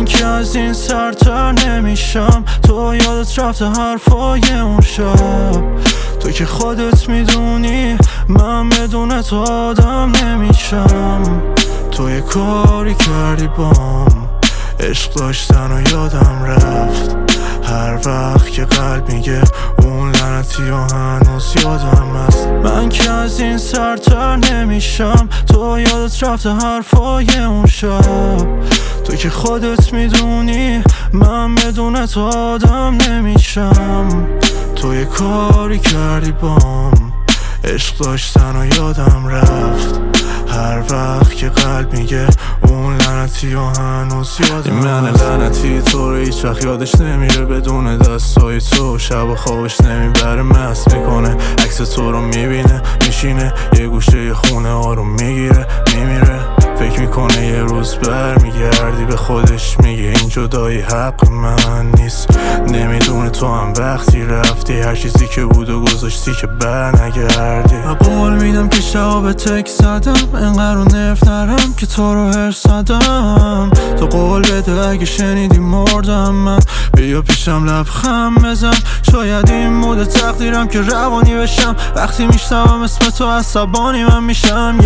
که از این سرتر نمیشم. تو یادت رفته حرفای اون شب، تو که خودت میدونی من بدون تو آدم نمیشم. تو یه کاری کردی بام، عشق داشتن و یادم رفت. هر وقت که قلب میگه اون لعنتی و هنوز یادم هست. من که از این سرتر نمیشم. تو یادت رفته حرفای اون شب، تو که خودت میدونی من بدون تو آدم نمیشم. تو یه کاری کردی بام، عشق داشتن و یادم رفت. هر وقت که قلب میگه اون لعنتی و هنوز یادم. من لعنتی تو رو هیچ وقت یادش نمیره، بدون دستای تو شب و خوابش نمیبره. مست میکنه عکس تو رو میبینه، میشینه یه گوشه خونه آروم میگیره میمیره. فکر میکنه یه روز برمیگردی، به خودش میگه این جدایی حق من نیست. نمیدونه تو هم وقتی رفتی هر چیزی که بود و گذاشتی که برنگردی. قول میدم که شب تک زدم، انقدر رو نرف نرم که تو رو هرس زدم. تو قول بده اگه شنیدی مردم من، بیا پیشم لبخند بزن. شاید این مود تقدیرم که روانی بشم، وقتی میشنوم اسم تو عصبانی من میشم.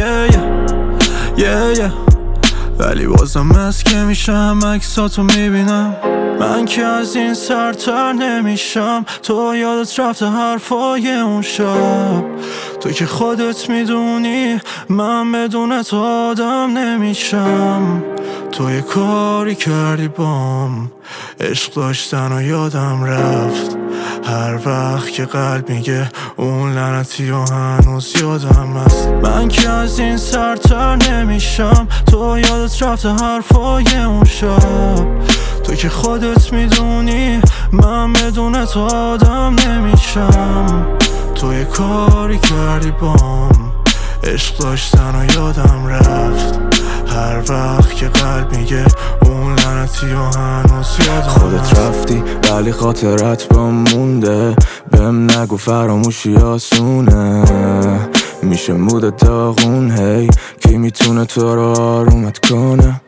ولی بازم از که میشم عکساتو میبینم. من که از این سرتر نمیشم. تو یادت رفته حرفای اون شب، تو که خودت میدونی من بدون تو آدم نمیشم. تو یه کاری کردی بام، عشق داشتن و یادم رفت. هر وقت که قلب میگه اون لعنتی و هنوز یادم هست. من که از این سرتر نمیشم. تو یادت رفته حرفای اون شب، تو که خودت میدونی من بدون تو آدم نمیشم. تو یه کاری کردی بام، عشق داشتن و یادم رفت. هر وقت که قلب میگه اون لعنتی و هنوز یادم. خودت رفتی ولی خاطرت بهم مونده، بهم نگو فراموشی آسونه. میشه مود داغون هی، کی میتونه تو رو آرومت کنه؟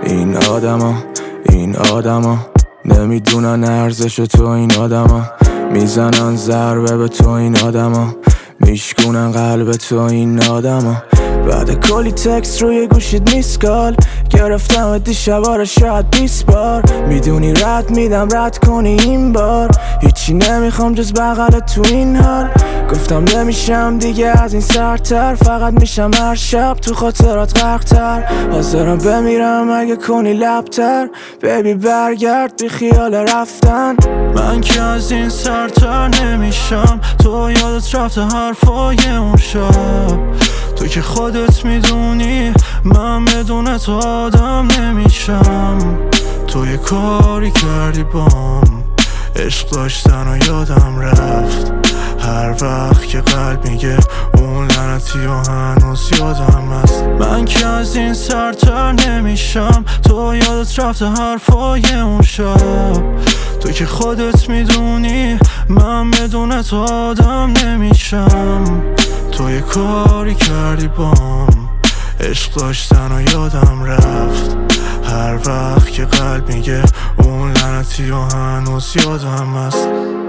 این آدما نمیدونن ارزش تو. این آدما میزنن ضربه به تو. این آدما میشکونن قلب تو. این آدما بعد کلی تکست روی گوشید میسکال گرفتم دیشباره شاید 20 بار. میدونی رد میدم رد کنی این بار، هیچی نمیخوام جز بغل تو این حال. گفتم نمیشم دیگه از این سرتر، فقط میشم هر شب تو خاطرات غرق‌تر. حاضرم بمیرم اگه کنی لبتر، بیبی برگرد بی خیال رفتن. من که از این سرتر نمیشم. تو یادت رفته حرفای اون شب، تو که خودت میدونی من بدون تو آدم نمیشم. تو یه کاری کردی بام، عشق داشتن و یادم رفت. هر وقت که قلب میگه اون لعنتی و هنوز یادم هست. من که از این سرتر نمیشم. تو یادت رفته حرفای اون شب، تو که خودت میدونی من بدون تو آدم نمیشم. تو یه کاری کردی بام، عشق داشتن و یادم رفت. هر وقت که قلب میگه اون لعنتی و هنوز یادم هست.